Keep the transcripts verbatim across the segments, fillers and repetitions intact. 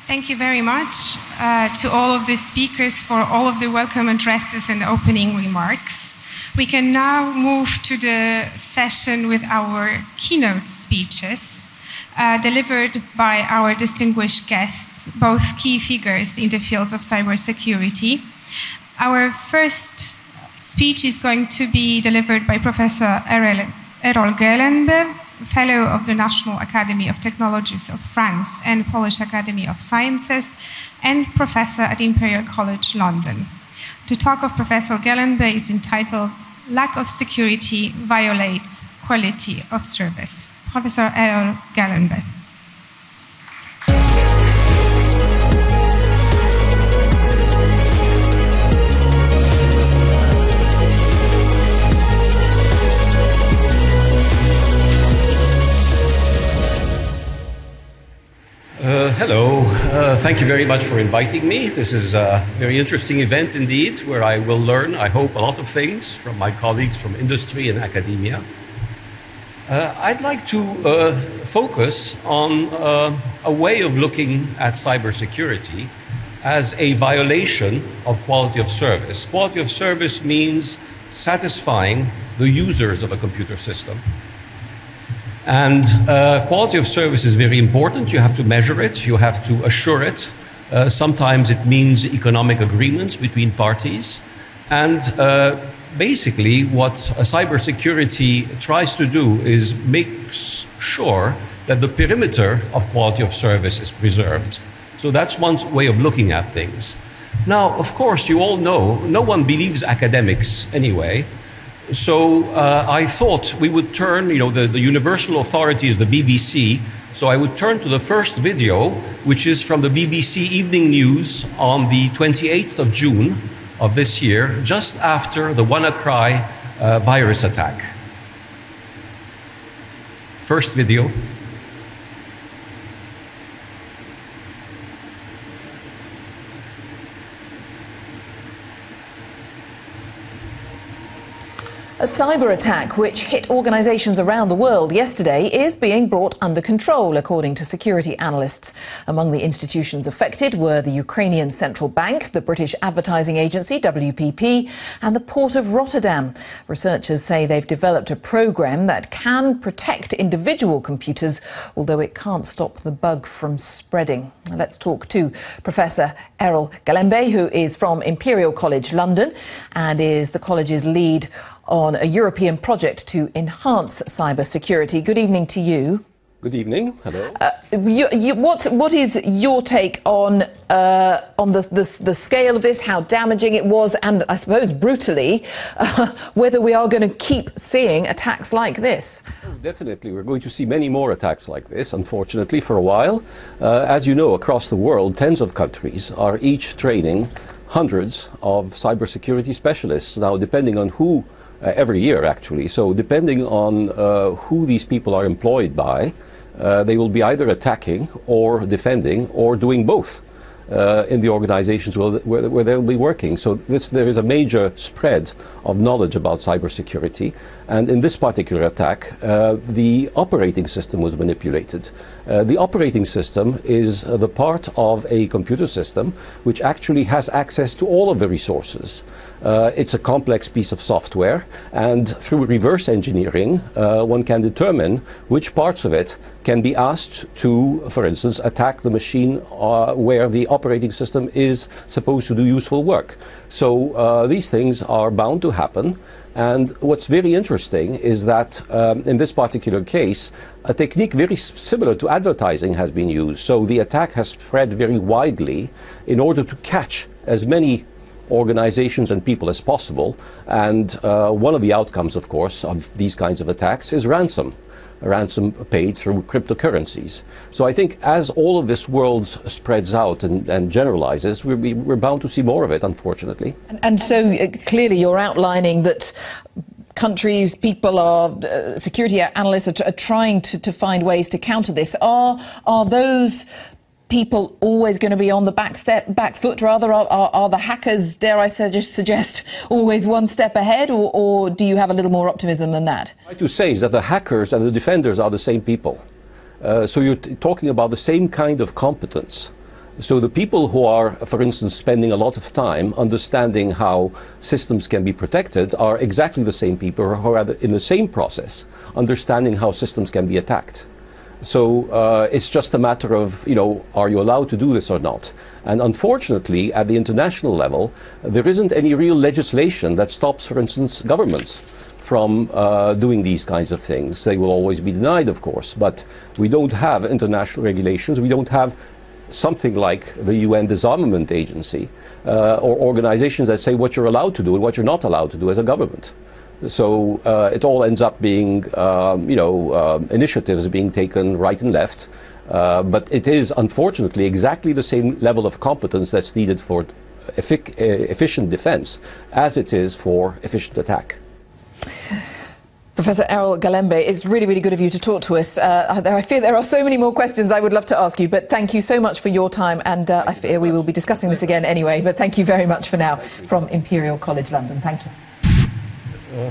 Thank you very much uh, to all of the speakers for all of the welcome addresses and opening remarks. We can now move to the session with our keynote speeches uh, delivered by our distinguished guests, both key figures in the fields of cybersecurity. Our first speech is going to be delivered by Professor Errol, Errol Gellenbe, Fellow of the National Academy of Technologies of France and Polish Academy of Sciences, and Professor at Imperial College London. The talk of Professor Gellenbe is entitled Lack of Security Violates Quality of Service. Professor Errol Gellenbe. Uh, hello, uh, thank you very much for inviting me. This is a very interesting event indeed, where I will learn, I hope, a lot of things from my colleagues from industry and academia. Uh, I'd like to uh, focus on uh, a way of looking at cybersecurity as a violation of quality of service. Quality of service means satisfying the users of a computer system. And uh, quality of service is very important. You have to measure it, you have to assure it. Uh, sometimes it means economic agreements between parties. And uh, basically what a cybersecurity tries to do is make sure that the perimeter of quality of service is preserved. So that's one way of looking at things. Now, of course, you all know, no one believes academics anyway. So uh, I thought we would turn, you know, the, the universal authority is the B B C, so I would turn to the first video, which is from the B B C Evening News on the twenty-eighth of June of this year, just after the WannaCry uh, virus attack. First video. A cyber attack which hit organisations around the world yesterday is being brought under control, according to security analysts. Among the institutions affected were the Ukrainian Central Bank, the British advertising agency W P P and the Port of Rotterdam. Researchers say they've developed a programme that can protect individual computers, although it can't stop the bug from spreading. Let's talk to Professor Errol Gellenbe, who is from Imperial College London and is the college's lead on a European project to enhance cyber security. Good evening to you. Good evening. Hello. Uh, you, you, what, what is your take on uh, on the, the the scale of this, how damaging it was, and I suppose brutally, uh, whether we are going to keep seeing attacks like this? Oh, definitely, we're going to see many more attacks like this. Unfortunately, for a while, uh, as you know, across the world, tens of countries are each training hundreds of cybersecurity specialists. Now, depending on who. Uh, every year, actually. So depending on uh, who these people are employed by, uh, they will be either attacking or defending or doing both uh, in the organizations where, where, where they'll be working. So this, there is a major spread of knowledge about cybersecurity. And in this particular attack, uh, the operating system was manipulated. Uh, the operating system is uh, the part of a computer system which actually has access to all of the resources. Uh, it's a complex piece of software, and through reverse engineering, uh, one can determine which parts of it can be asked to, for instance, attack the machine uh, where the operating system is supposed to do useful work. So uh, these things are bound to happen. And what's very interesting is that um, in this particular case, a technique very similar to advertising has been used. So the attack has spread very widely in order to catch as many organizations and people as possible. And uh, one of the outcomes, of course, of these kinds of attacks is ransom. A ransom paid through cryptocurrencies. So I think as all of this world spreads out and, and generalizes, we're, we're bound to see more of it, unfortunately. And, and so uh, clearly you're outlining that countries, people are, uh, security analysts are, are trying to, to find ways to counter this. Are, are those people always going to be on the back step, back foot rather? Are, are, are the hackers, dare I suggest, suggest, always one step ahead, or, or do you have a little more optimism than that? What I like to say is that the hackers and the defenders are the same people. Uh, so you're t talking about the same kind of competence. So the people who are, for instance, spending a lot of time understanding how systems can be protected are exactly the same people who are in the same process, understanding how systems can be attacked. So uh, it's just a matter of, you know, are you allowed to do this or not? And unfortunately, at the international level, there isn't any real legislation that stops, for instance, governments from uh, doing these kinds of things. They will always be denied, of course, but we don't have international regulations. We don't have something like the U N Disarmament Agency uh, or organizations that say what you're allowed to do and what you're not allowed to do as a government. So uh, it all ends up being, um, you know, uh, initiatives being taken right and left. Uh, but it is, unfortunately, exactly the same level of competence that's needed for effic uh, efficient defense as it is for efficient attack. Professor Errol Galembe, it's really, really good of you to talk to us. Uh, I fear there are so many more questions I would love to ask you, but thank you so much for your time, and uh, I fear we will be discussing this again anyway, but thank you very much for now from Imperial College London. Thank you. Uh,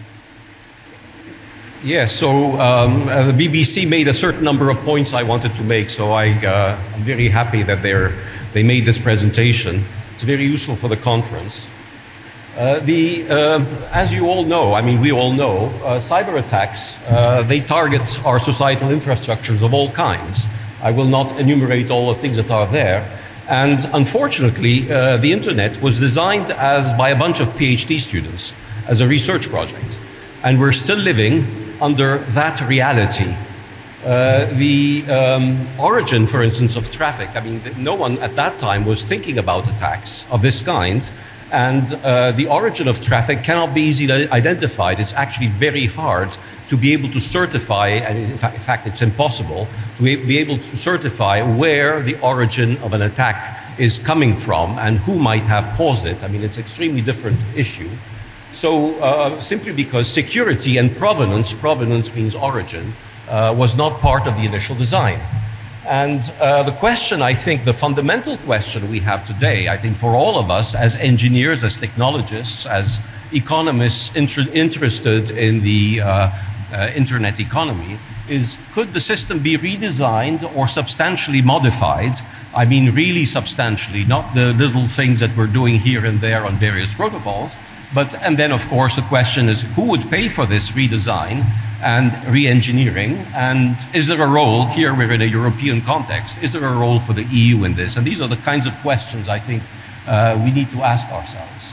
yeah, so um, uh, the B B C made a certain number of points I wanted to make, so I, uh, I'm very happy that they're, they made this presentation. It's very useful for the conference. Uh, the, uh, as you all know, I mean, we all know, uh, cyber attacks, uh, they target our societal infrastructures of all kinds. I will not enumerate all the things that are there. And unfortunately, uh, the internet was designed as by a bunch of PhD students as a research project. And we're still living under that reality. Uh, the um, origin, for instance, of traffic, I mean, no one at that time was thinking about attacks of this kind. And uh, the origin of traffic cannot be easily identified. It's actually very hard to be able to certify, and in fact, in fact it's impossible, to be able to certify where the origin of an attack is coming from and who might have caused it. I mean, it's an extremely different issue. So uh, simply because security and provenance, provenance means origin, uh, was not part of the initial design. And uh, the question, I think, the fundamental question we have today, I think for all of us as engineers, as technologists, as economists inter interested in the uh, uh, internet economy, is could the system be redesigned or substantially modified? I mean really substantially, not the little things that we're doing here and there on various protocols. But, and then of course the question is who would pay for this redesign and re-engineering, and is there a role, here we're in a European context, is there a role for the E U in this? And these are the kinds of questions I think uh, we need to ask ourselves.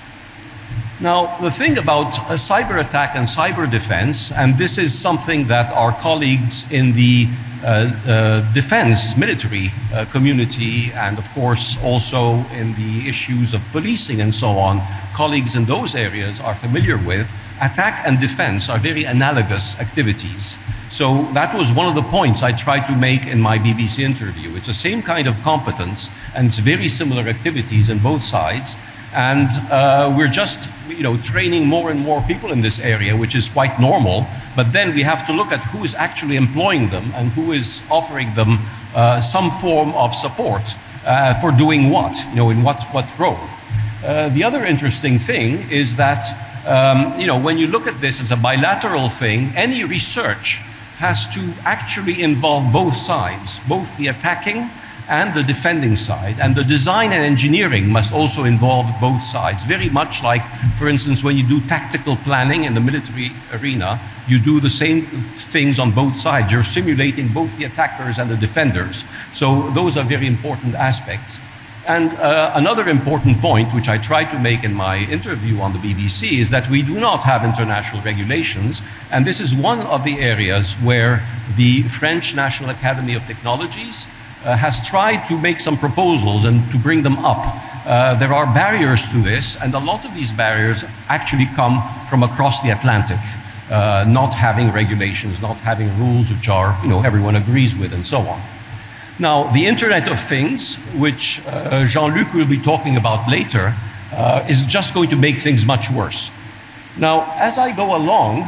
Now, the thing about a cyber attack and cyber defense, and this is something that our colleagues in the uh, uh, defense military uh, community, and of course also in the issues of policing and so on, colleagues in those areas are familiar with, attack and defense are very analogous activities. So that was one of the points I tried to make in my B B C interview. It's the same kind of competence and it's very similar activities on both sides. And uh, we're just, you know, training more and more people in this area, which is quite normal. But then we have to look at who is actually employing them and who is offering them uh, some form of support uh, for doing what, you know, in what, what role. Uh, the other interesting thing is that Um, you know, when you look at this as a bilateral thing, any research has to actually involve both sides, both the attacking and the defending side. And the design and engineering must also involve both sides, very much like, for instance, when you do tactical planning in the military arena, you do the same things on both sides. You're simulating both the attackers and the defenders. So those are very important aspects. And uh, another important point, which I tried to make in my interview on the B B C, is that we do not have international regulations. And this is one of the areas where the French National Academy of Technologies uh, has tried to make some proposals and to bring them up. Uh, there are barriers to this, and a lot of these barriers actually come from across the Atlantic. Uh, not having regulations, not having rules which are, you know, everyone agrees with, and so on. Now, the Internet of Things, which uh, Jean-Luc will be talking about later, uh, is just going to make things much worse. Now, as I go along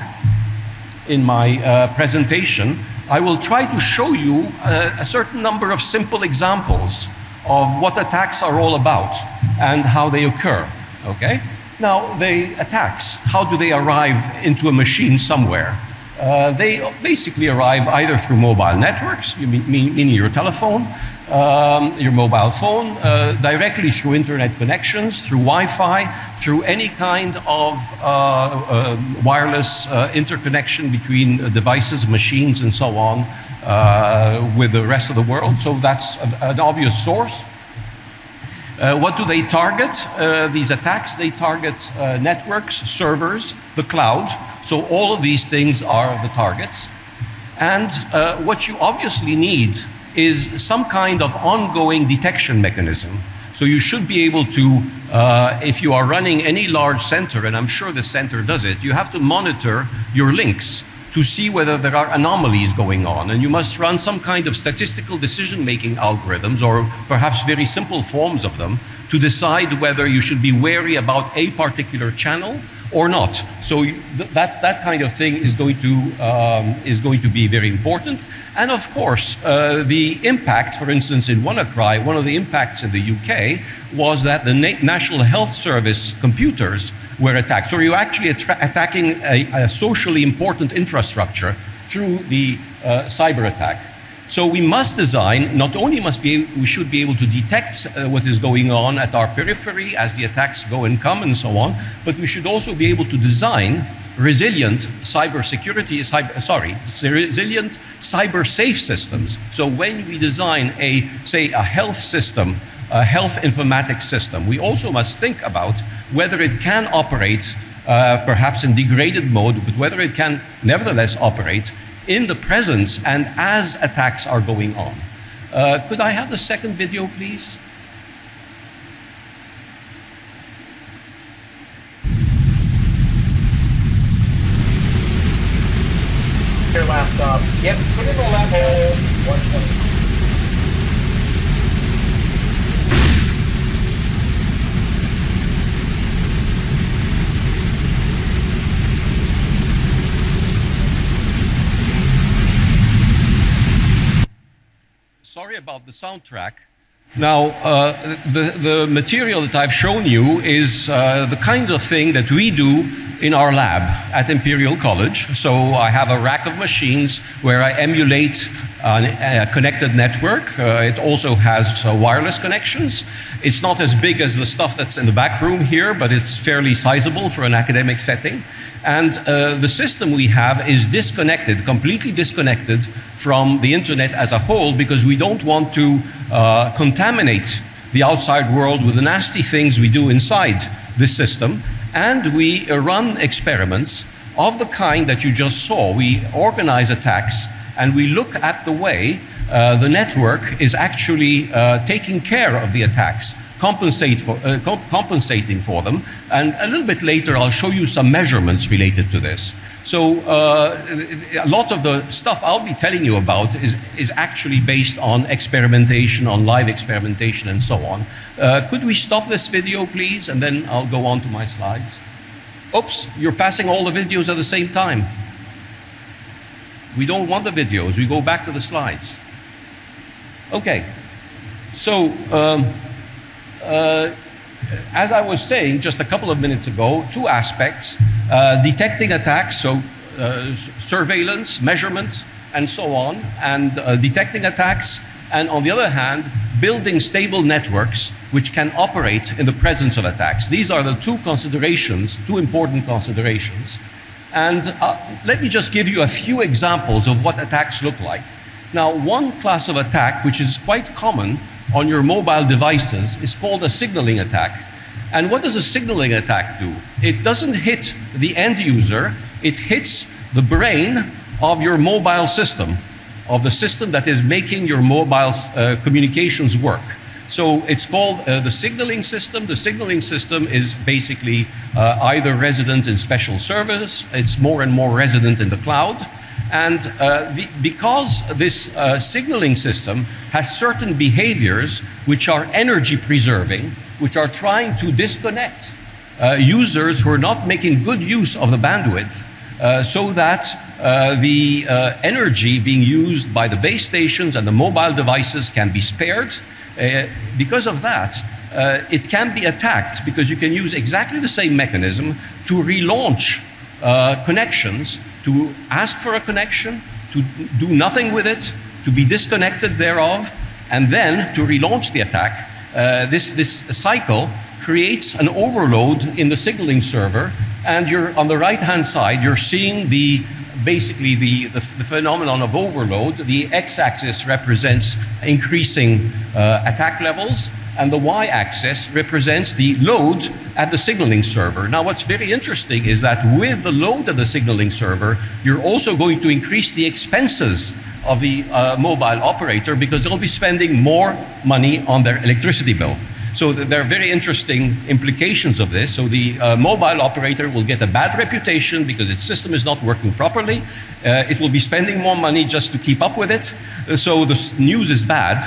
in my uh, presentation, I will try to show you uh, a certain number of simple examples of what attacks are all about and how they occur, okay? Now, the attacks, how do they arrive into a machine somewhere? Uh, they basically arrive either through mobile networks, you mean, meaning your telephone, um, your mobile phone, uh, directly through internet connections, through Wi-Fi, through any kind of uh, uh, wireless uh, interconnection between uh, devices, machines, and so on uh, with the rest of the world. So that's a, an obvious source. Uh, what do they target, uh, these attacks? They target uh, networks, servers, the cloud. So all of these things are the targets. And uh, what you obviously need is some kind of ongoing detection mechanism. So you should be able to, uh, if you are running any large center, and I'm sure the center does it, you have to monitor your links to see whether there are anomalies going on. And you must run some kind of statistical decision-making algorithms, or perhaps very simple forms of them, to decide whether you should be wary about a particular channel or not. So th that's, that kind of thing is going to, um, is going to be very important. And of course, uh, the impact, for instance, in WannaCry, one of the impacts in the U K was that the Na National Health Service computers were attacked. So you're actually attacking a, a socially important infrastructure through the uh, cyber attack. So we must design, not only must be, we should be able to detect uh, what is going on at our periphery as the attacks go and come and so on, but we should also be able to design resilient cybersecurity, cyber, sorry, resilient cyber safe systems. So when we design a, say, a health system, a health informatics system, we also must think about whether it can operate uh, perhaps in degraded mode, but whether it can nevertheless operate in the presence and as attacks are going on. Uh, could I have the second video, please? Your laptop. Yep, put it in the lap hole. one twenty. Sorry about the soundtrack. Now, uh, the, the material that I've shown you is uh, the kind of thing that we do in our lab at Imperial College. So I have a rack of machines where I emulate a, a connected network. Uh, it also has uh, wireless connections. It's not as big as the stuff that's in the back room here, but it's fairly sizable for an academic setting. And uh, the system we have is disconnected, completely disconnected from the internet as a whole, because we don't want to uh, contaminate the outside world with the nasty things we do inside this system. And we uh, run experiments of the kind that you just saw. We organize attacks and we look at the way uh, the network is actually uh, taking care of the attacks. Compensate for, uh, comp compensating for them, and a little bit later I'll show you some measurements related to this. So uh, a lot of the stuff I'll be telling you about is, is actually based on experimentation, on live experimentation and so on. Uh, could we stop this video please, and then I'll go on to my slides. Oops, you're passing all the videos at the same time. We don't want the videos, we go back to the slides. Okay, so um, Uh, as I was saying just a couple of minutes ago, two aspects, uh, detecting attacks, so uh, surveillance, measurement, and so on, and uh, detecting attacks, and on the other hand, building stable networks which can operate in the presence of attacks. These are the two considerations, two important considerations. And uh, let me just give you a few examples of what attacks look like. Now, one class of attack, which is quite common on your mobile devices, is called a signaling attack. And what does a signaling attack do? It doesn't hit the end user, it hits the brain of your mobile system, of the system that is making your mobile uh, communications work. So it's called uh, the signaling system. The signaling system is basically uh, either resident in special service, it's more and more resident in the cloud. And uh, the, because this uh, signaling system has certain behaviors which are energy preserving, which are trying to disconnect uh, users who are not making good use of the bandwidth, uh, so that uh, the uh, energy being used by the base stations and the mobile devices can be spared. Uh, because of that, uh, it can be attacked, because you can use exactly the same mechanism to relaunch uh, connections to ask for a connection, to do nothing with it, to be disconnected thereof, and then to relaunch the attack. Uh, this, this cycle creates an overload in the signaling server, and you're on the right-hand side, you're seeing the basically the, the, the phenomenon of overload. The x-axis represents increasing uh, attack levels, and the y-axis represents the load at the signaling server. Now, what's very interesting is that with the load at the signaling server, you're also going to increase the expenses of the uh, mobile operator, because they'll be spending more money on their electricity bill. So there are very interesting implications of this. So the uh, mobile operator will get a bad reputation because its system is not working properly. Uh, it will be spending more money just to keep up with it. Uh, so the news is bad.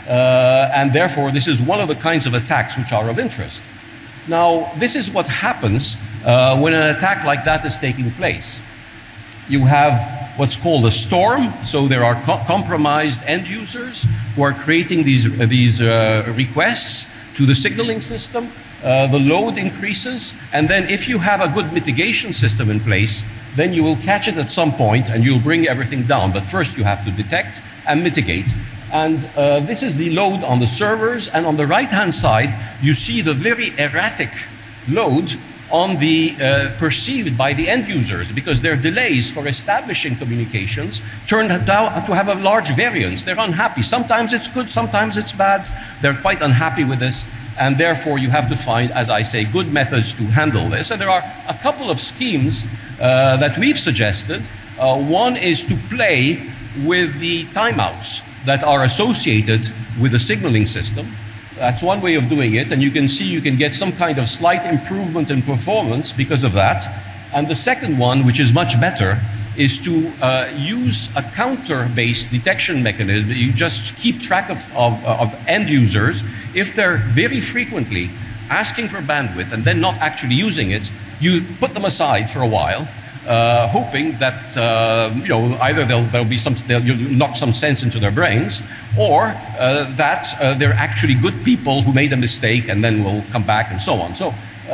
Uh, and therefore, this is one of the kinds of attacks which are of interest. Now, this is what happens uh, when an attack like that is taking place. You have what's called a storm. So there are co compromised end users who are creating these, uh, these uh, requests to the signaling system. Uh, the load increases, and then if you have a good mitigation system in place, then you will catch it at some point and you'll bring everything down. But first you have to detect and mitigate. And uh, this is the load on the servers, and on the right-hand side, you see the very erratic load on the uh, perceived by the end users, because their delays for establishing communications turned out to have a large variance. They're unhappy. Sometimes it's good, sometimes it's bad. They're quite unhappy with this, and therefore you have to find, as I say, good methods to handle this. And there are a couple of schemes uh, that we've suggested. Uh, one is to play with the timeouts that are associated with the signaling system. That's one way of doing it, and you can see you can get some kind of slight improvement in performance because of that. And the second one, which is much better, is to uh, use a counter-based detection mechanism. You just keep track of, of, of end users. If they're very frequently asking for bandwidth and then not actually using it, you put them aside for a while, Uh, hoping that uh, you know, either there'll, there'll be some, they'll, you'll knock some sense into their brains, or uh, that uh, they're actually good people who made a mistake and then will come back and so on. So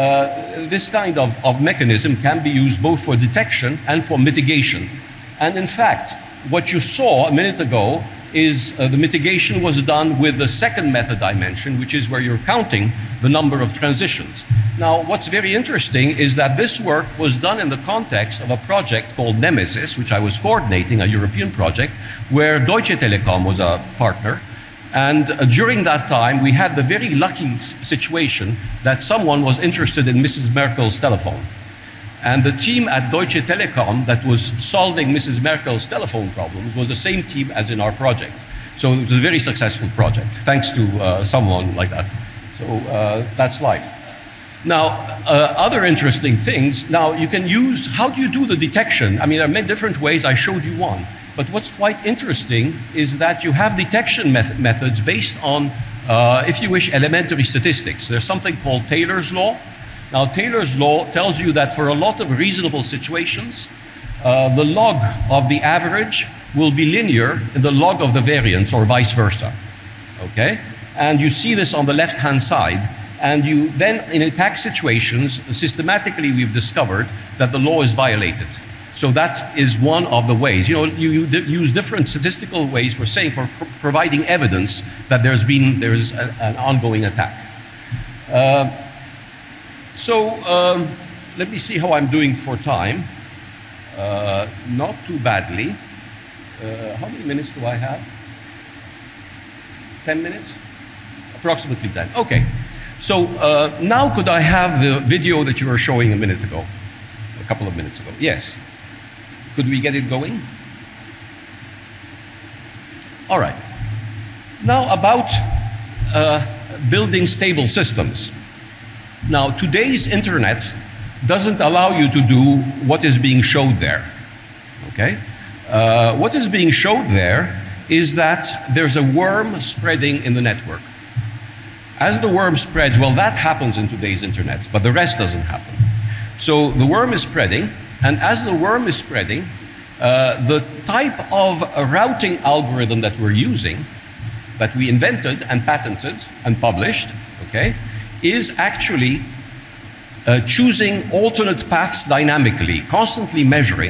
uh, this kind of, of mechanism can be used both for detection and for mitigation. And in fact, what you saw a minute ago is uh, the mitigation was done with the second method I mentioned, which is where you're counting the number of transitions. Now, what's very interesting is that this work was done in the context of a project called Nemesis, which I was coordinating, a European project, where Deutsche Telekom was a partner. And uh, during that time, we had the very lucky situation that someone was interested in Missus Merkel's telephone. And the team at Deutsche Telekom that was solving Missus Merkel's telephone problems was the same team as in our project. So it was a very successful project, thanks to uh, someone like that. So uh, that's life. Now, uh, other interesting things. Now, you can use, how do you do the detection? I mean, there are many different ways. I showed you one. But what's quite interesting is that you have detection met methods based on, uh, if you wish, elementary statistics. There's something called Taylor's Law. Now, Taylor's Law tells you that for a lot of reasonable situations, uh, the log of the average will be linear in the log of the variance, or vice versa. Okay? And you see this on the left-hand side. And you then, in attack situations, systematically we've discovered that the law is violated. So that is one of the ways. You know, you, you use different statistical ways for saying, for pr providing evidence that there's been, there's a, an ongoing attack. Uh, so um, let me see how I'm doing for time. Uh, not too badly. Uh, how many minutes do I have? Ten minutes? Approximately ten. Okay. So uh, now could I have the video that you were showing a minute ago, a couple of minutes ago? Yes. Could we get it going? All right. Now about uh, building stable systems. Now, today's internet doesn't allow you to do what is being showed there. Okay? Uh, what is being showed there is that there's a worm spreading in the network. As the worm spreads, well, that happens in today's internet, but the rest doesn't happen. So the worm is spreading, and as the worm is spreading, uh, the type of a routing algorithm that we're using, that we invented and patented and published, okay, is actually uh, choosing alternate paths dynamically, constantly measuring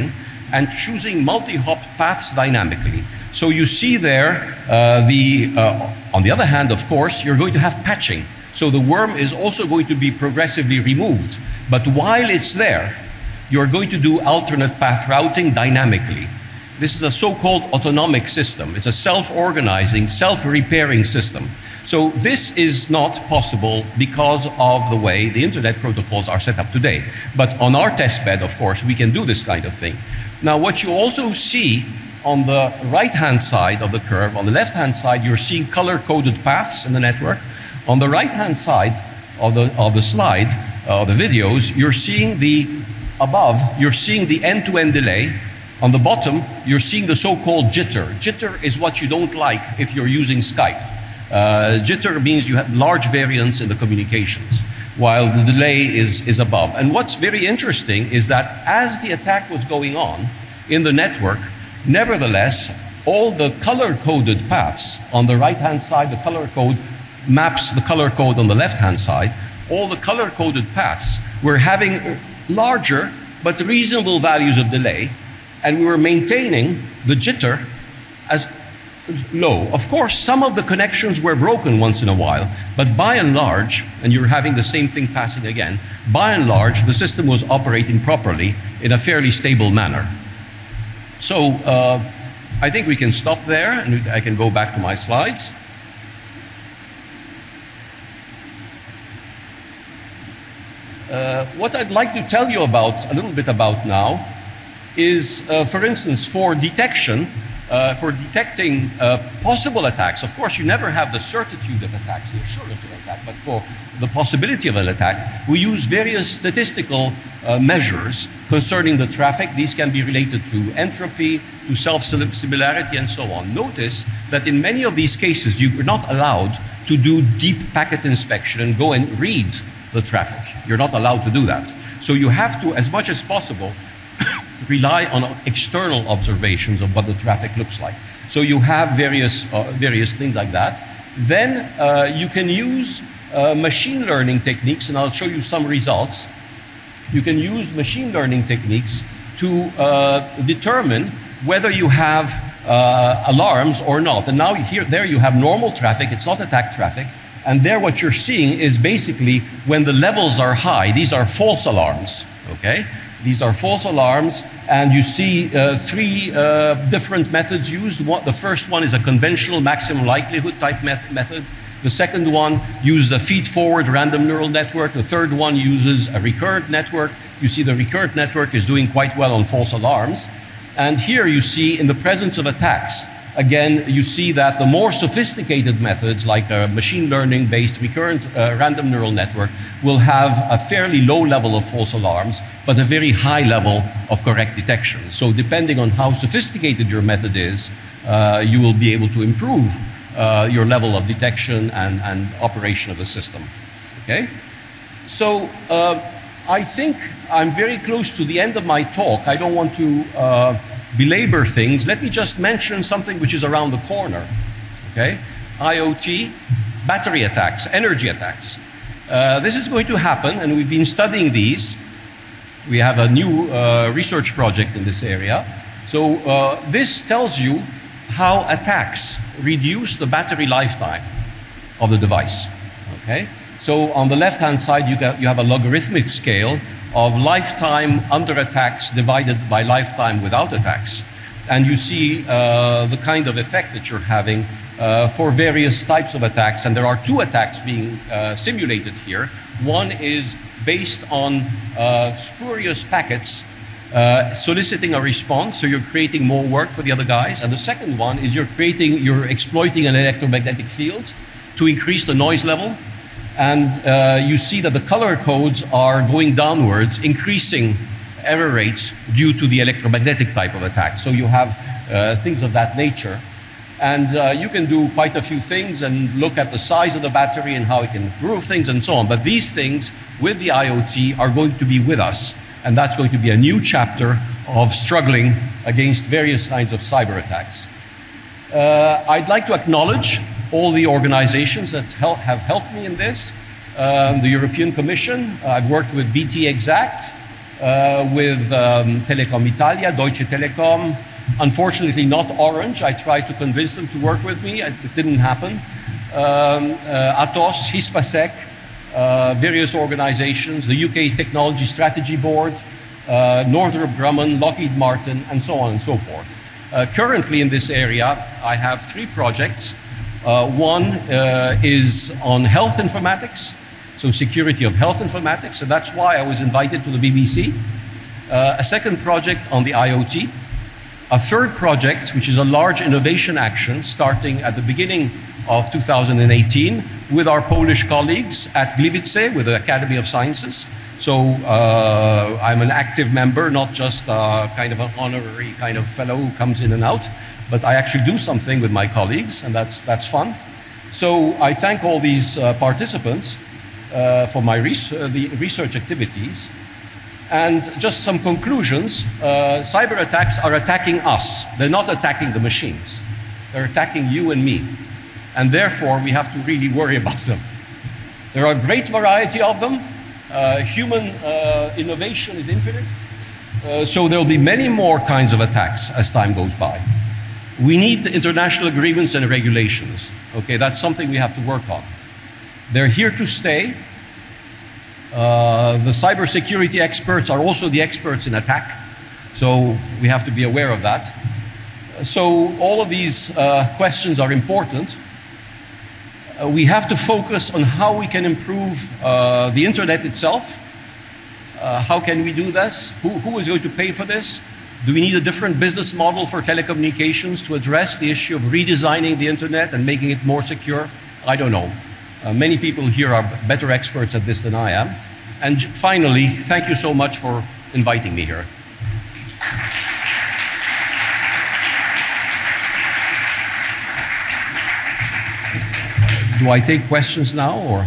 and choosing multi-hop paths dynamically. So you see there, uh, the, uh, on the other hand, of course, you're going to have patching. So the worm is also going to be progressively removed. But while it's there, you're going to do alternate path routing dynamically. This is a so-called autonomic system. It's a self-organizing, self-repairing system. So this is not possible because of the way the internet protocols are set up today. But on our test bed, of course, we can do this kind of thing. Now, what you also see on the right-hand side of the curve, on the left-hand side, you're seeing color-coded paths in the network. On the right-hand side of the, of the slide, uh, the videos, you're seeing the, above, you're seeing the end-to-end delay. On the bottom, you're seeing the so-called jitter. Jitter is what you don't like if you're using Skype. Uh, jitter means you have large variance in the communications, while the delay is, is above. And what's very interesting is that as the attack was going on in the network, nevertheless, all the color-coded paths on the right-hand side, the color code maps the color code on the left-hand side, all the color-coded paths were having larger but reasonable values of delay, and we were maintaining the jitter as low. Of course, some of the connections were broken once in a while, but by and large, and you're having the same thing passing again, by and large, the system was operating properly in a fairly stable manner. So uh, I think we can stop there, and I can go back to my slides. Uh, what I'd like to tell you about, a little bit about now, is, uh, for instance, for detection, uh, for detecting uh, possible attacks. Of course, you never have the certitude of attacks, the assurance of attack, but for the possibility of an attack, we use various statistical uh, measures concerning the traffic. These can be related to entropy, to self-similarity, and so on. Notice that in many of these cases, you're not allowed to do deep packet inspection and go and read the traffic. You're not allowed to do that. So you have to, as much as possible, rely on external observations of what the traffic looks like. So you have various, uh, various things like that. Then uh, you can use uh, machine learning techniques, and I'll show you some results. You can use machine learning techniques to uh, determine whether you have uh, alarms or not. And now here, there you have normal traffic, it's not attack traffic. And there what you're seeing is basically when the levels are high, these are false alarms, okay? These are false alarms, and you see uh, three uh, different methods used. One, the first one is a conventional maximum likelihood type met method. The second one uses a feed-forward random neural network. The third one uses a recurrent network. You see the recurrent network is doing quite well on false alarms. And here you see in the presence of attacks, again, you see that the more sophisticated methods, like a machine learning-based recurrent uh, random neural network, will have a fairly low level of false alarms, but a very high level of correct detection. So depending on how sophisticated your method is, uh, you will be able to improve uh, your level of detection and, and operation of the system. Okay? So uh, I think I'm very close to the end of my talk. I don't want to uh, belabor things. Let me just mention something which is around the corner, okay? IoT, battery attacks, energy attacks. Uh, this is going to happen, and we've been studying these. We have a new uh, research project in this area. So uh, this tells you how attacks reduce the battery lifetime of the device, okay? So on the left-hand side, you, got, you have a logarithmic scale of lifetime under attacks divided by lifetime without attacks. And you see uh, the kind of effect that you're having uh, for various types of attacks. And there are two attacks being uh, simulated here. One is based on uh, spurious packets uh, soliciting a response, so you're creating more work for the other guys. And the second one is you're creating, you're exploiting an electromagnetic field to increase the noise level. And uh, you see that the color codes are going downwards, increasing error rates due to the electromagnetic type of attack. So you have uh, things of that nature. And uh, you can do quite a few things and look at the size of the battery and how it can improve things and so on. But these things with the IoT are going to be with us. And that's going to be a new chapter of struggling against various kinds of cyber attacks. Uh, I'd like to acknowledge all the organizations that help, have helped me in this. Um, the European Commission, uh, I've worked with B T Exact, uh, with um, Telecom Italia, Deutsche Telekom. Unfortunately, not Orange. I tried to convince them to work with me. It didn't happen. Um, uh, Atos, Hispasec, uh, various organizations, the U K Technology Strategy Board, uh, Northrop Grumman, Lockheed Martin, and so on and so forth. Uh, currently in this area, I have three projects. Uh, one uh, is on health informatics, so security of health informatics, and that's why I was invited to the B B C. Uh, a second project on the I O T. A third project, which is a large innovation action starting at the beginning of two thousand eighteen with our Polish colleagues at Gliwice with the Academy of Sciences. So uh, I'm an active member, not just uh, kind of an honorary kind of fellow who comes in and out, but I actually do something with my colleagues, and that's, that's fun. So I thank all these uh, participants uh, for my res uh, the research activities. And just some conclusions. Uh, cyber attacks are attacking us. They're not attacking the machines. They're attacking you and me. And therefore, we have to really worry about them. There are a great variety of them. Uh, human uh, innovation is infinite. Uh, so there will be many more kinds of attacks as time goes by. We need international agreements and regulations. Okay, that's something we have to work on. They're here to stay. Uh, the cybersecurity experts are also the experts in attack, so we have to be aware of that. So all of these uh, questions are important. Uh, we have to focus on how we can improve uh, the internet itself. Uh, how can we do this? Who, who is going to pay for this? Do we need a different business model for telecommunications to address the issue of redesigning the internet and making it more secure? I don't know. Uh, many people here are better experts at this than I am. And finally, thank you so much for inviting me here. Do I take questions now, or?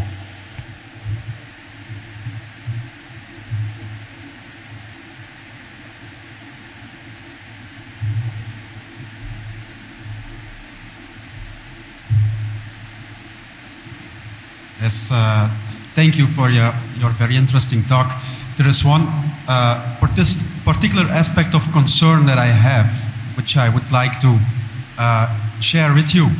Yes, uh, thank you for your, your very interesting talk. There is one uh, partic particular aspect of concern that I have, which I would like to uh, share with you.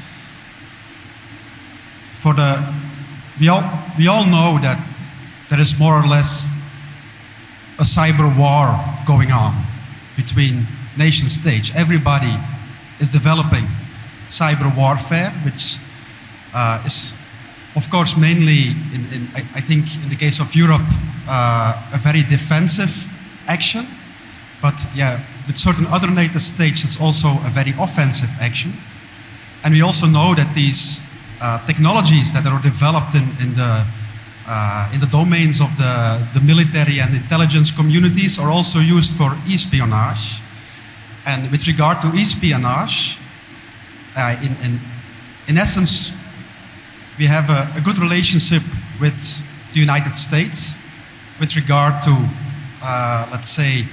For the, we all, we all know that there is more or less a cyber war going on between nation states. Everybody is developing cyber warfare, which uh, is of course, mainly, in, in, I, I think, in the case of Europe, uh, a very defensive action. But yeah, with certain other NATO states, it's also a very offensive action. And we also know that these uh, technologies that are developed in, in, the, uh, in the domains of the, the military and intelligence communities are also used for espionage. And with regard to espionage, uh, in, in, in essence, we have a, a good relationship with the United States with regard to, uh, let's say,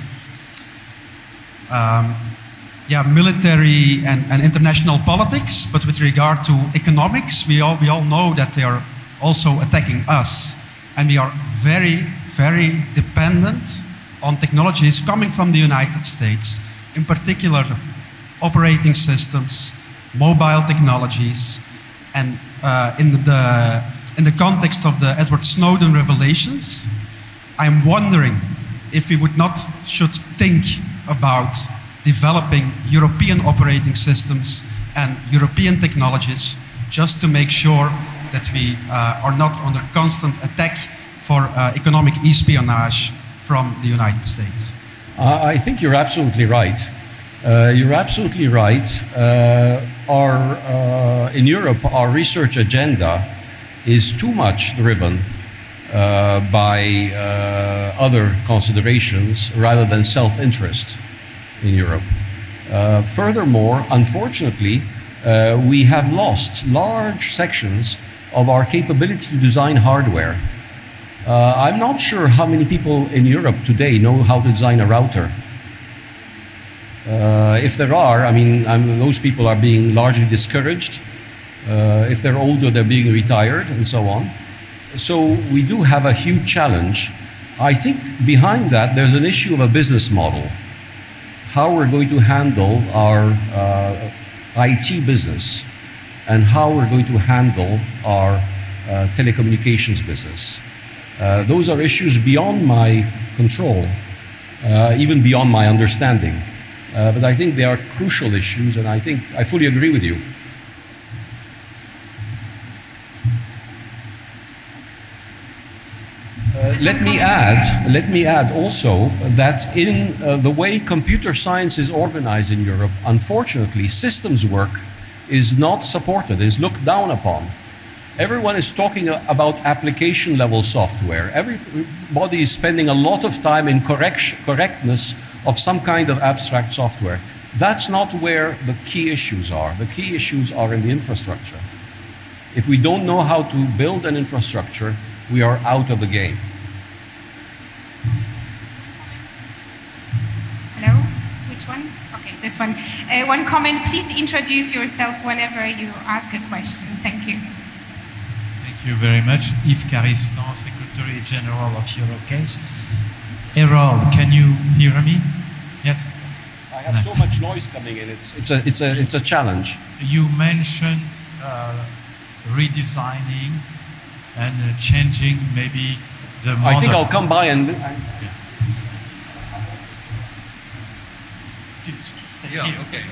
um, yeah, military and, and international politics, but with regard to economics, we all, we all know that they are also attacking us. And we are very, very dependent on technologies coming from the United States, in particular operating systems, mobile technologies, and uh, in, the, in the context of the Edward Snowden revelations, I'm wondering if we would not should think about developing European operating systems and European technologies just to make sure that we uh, are not under constant attack for uh, economic espionage from the United States. Uh, I think you're absolutely right. Uh, you're absolutely right. Uh, our, uh, in Europe, our research agenda is too much driven uh, by uh, other considerations rather than self-interest in Europe. Uh, furthermore, unfortunately, uh, we have lost large sections of our capability to design hardware. Uh, I'm not sure how many people in Europe today know how to design a router. Uh, if there are, I mean, I mean, those people are being largely discouraged. Uh, if they're older, they're being retired, and so on. So we do have a huge challenge. I think behind that there's an issue of a business model. How we're going to handle our uh, I T business and how we're going to handle our uh, telecommunications business. Uh, those are issues beyond my control, uh, even beyond my understanding. Uh, but I think they are crucial issues, and I think I fully agree with you. Uh, let me add, let me add also that in uh, the way computer science is organized in Europe, unfortunately, systems work is not supported, is looked down upon. Everyone is talking about application level software. Everybody is spending a lot of time in correct, correctness of some kind of abstract software. That's not where the key issues are. The key issues are in the infrastructure. If we don't know how to build an infrastructure, we are out of the game. Hello? Which one? Okay, this one. Uh, one comment, please introduce yourself whenever you ask a question. Thank you. Thank you very much. Yves Caristan, Secretary General of Eurocase. Errol, can you hear me? Yes? I have no. so much noise coming in. It's, it's, a, it's, a, it's a challenge. You mentioned uh, redesigning and uh, changing maybe the model. I think I'll come by and... Yeah. Please stay yeah, here. Okay.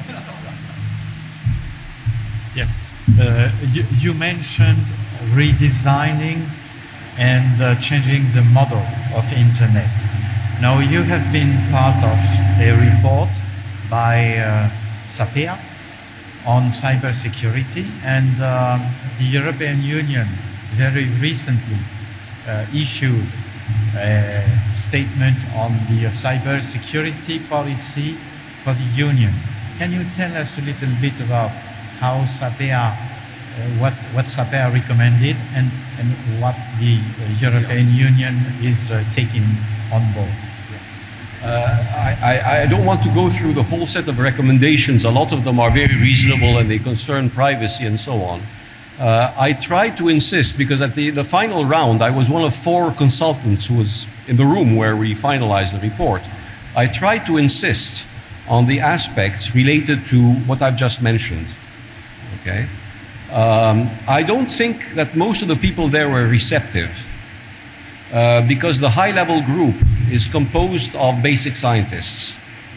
Yes. Uh, you, you mentioned redesigning and uh, changing the model of internet. Now you have been part of a report by uh, SAPEA on cybersecurity, and um, the European Union very recently uh, issued a statement on the uh, cybersecurity policy for the Union. Can you tell us a little bit about how SAPEA, uh, what, what SAPEA recommended and, and what the uh, European yeah. Union is uh, taking on board? Uh, I, I, I don't want to go through the whole set of recommendations. A lot of them are very reasonable and they concern privacy and so on. Uh, I tried to insist, because at the, the final round, I was one of four consultants who was in the room where we finalized the report. I tried to insist on the aspects related to what I've just mentioned. Okay? Um, I don't think that most of the people there were receptive, uh, because the high-level group is composed of basic scientists,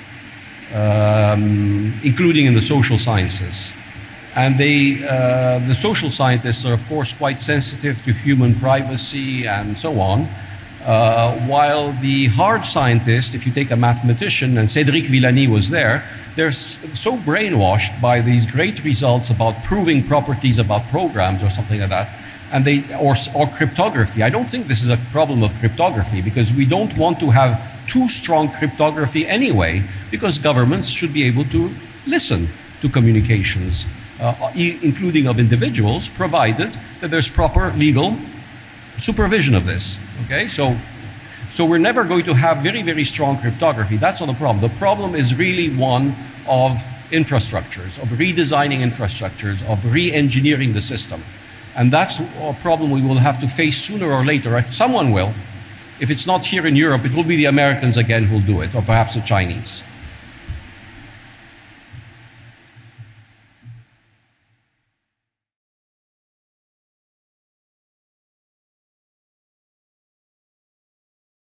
um, including in the social sciences. And they, uh, the social scientists are, of course, quite sensitive to human privacy and so on, uh, while the hard scientists, if you take a mathematician, and Cédric Villani was there, they're so brainwashed by these great results about proving properties about programs or something like that, and they, or, or cryptography. I don't think this is a problem of cryptography, because we don't want to have too strong cryptography anyway, because governments should be able to listen to communications, uh, including of individuals, provided that there's proper legal supervision of this. Okay, so, so we're never going to have very, very strong cryptography. That's not the problem. The problem is really one of infrastructures, of redesigning infrastructures, of re-engineering the system. And that's a problem we will have to face sooner or later. Someone will. If it's not here in Europe, it will be the Americans again who will do it, or perhaps the Chinese.